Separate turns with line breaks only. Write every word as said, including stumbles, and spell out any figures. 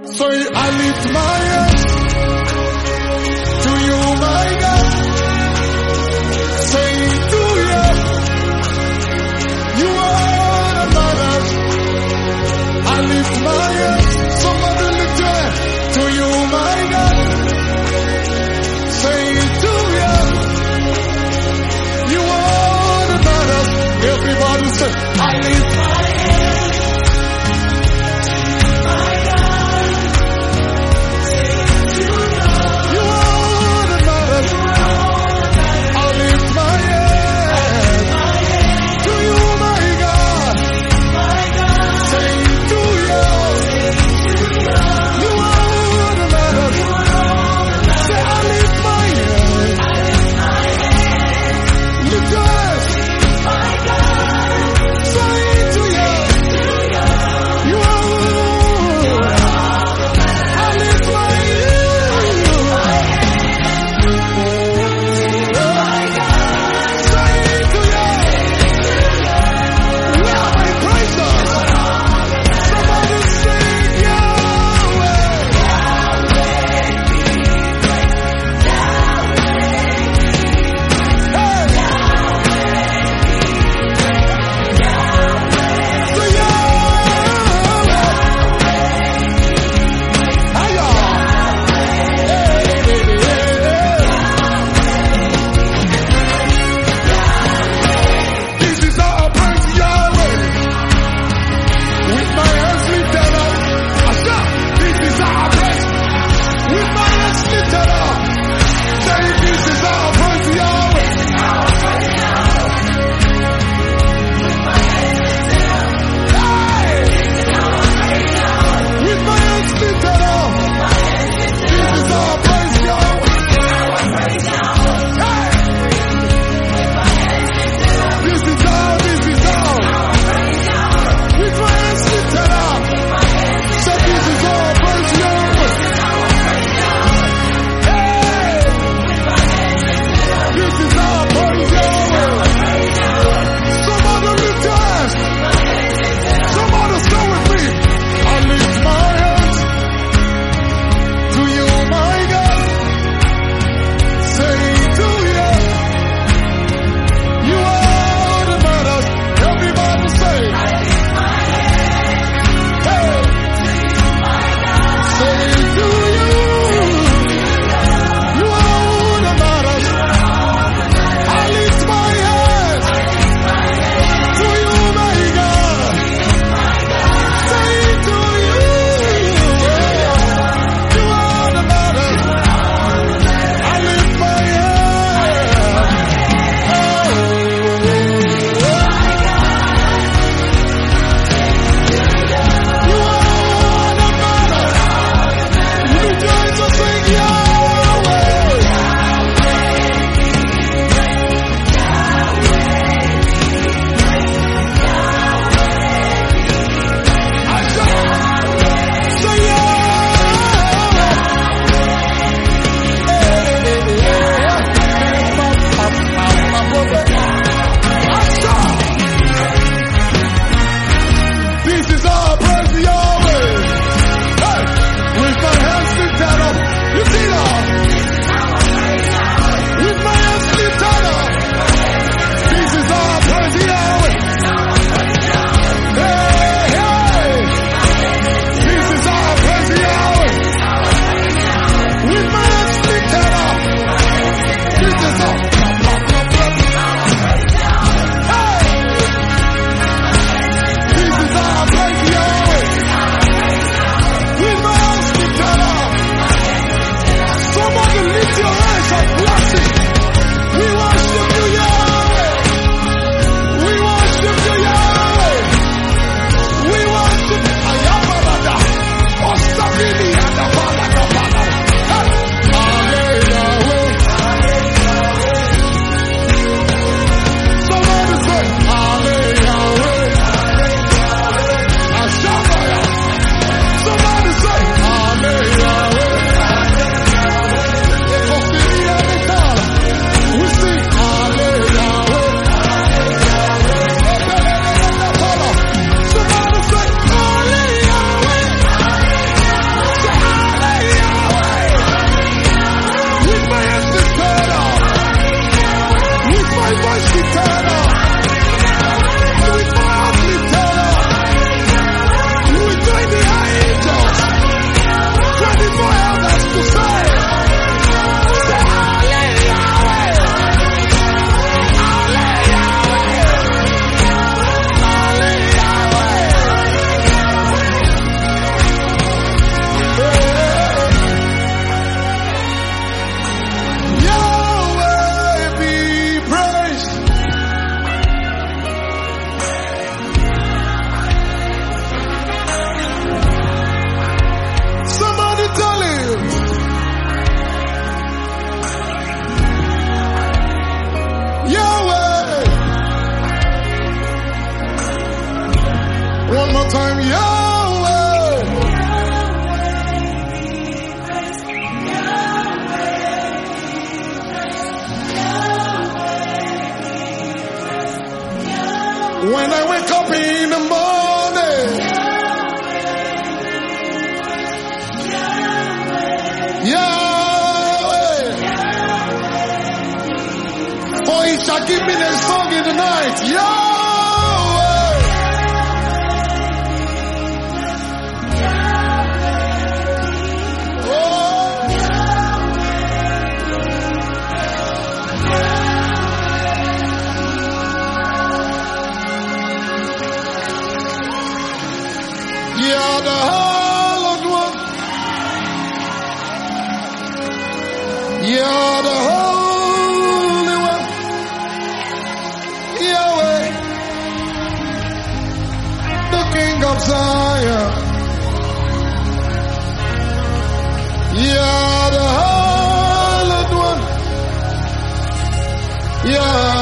So I lift my hands to you, my God, saying to you, you are the matters. I lift my hands, somebody lift your hand to you, my God, saying to you, you are the matters. Everybody say, I lift my hands. You are the matters. When I wake up in the morning, Yahweh, for he shall give me the song in the night, Yahweh, oh, you're the hallowed one. You're the Holy One. Yahweh, the King of Zion. You're the hallowed one. Yahweh.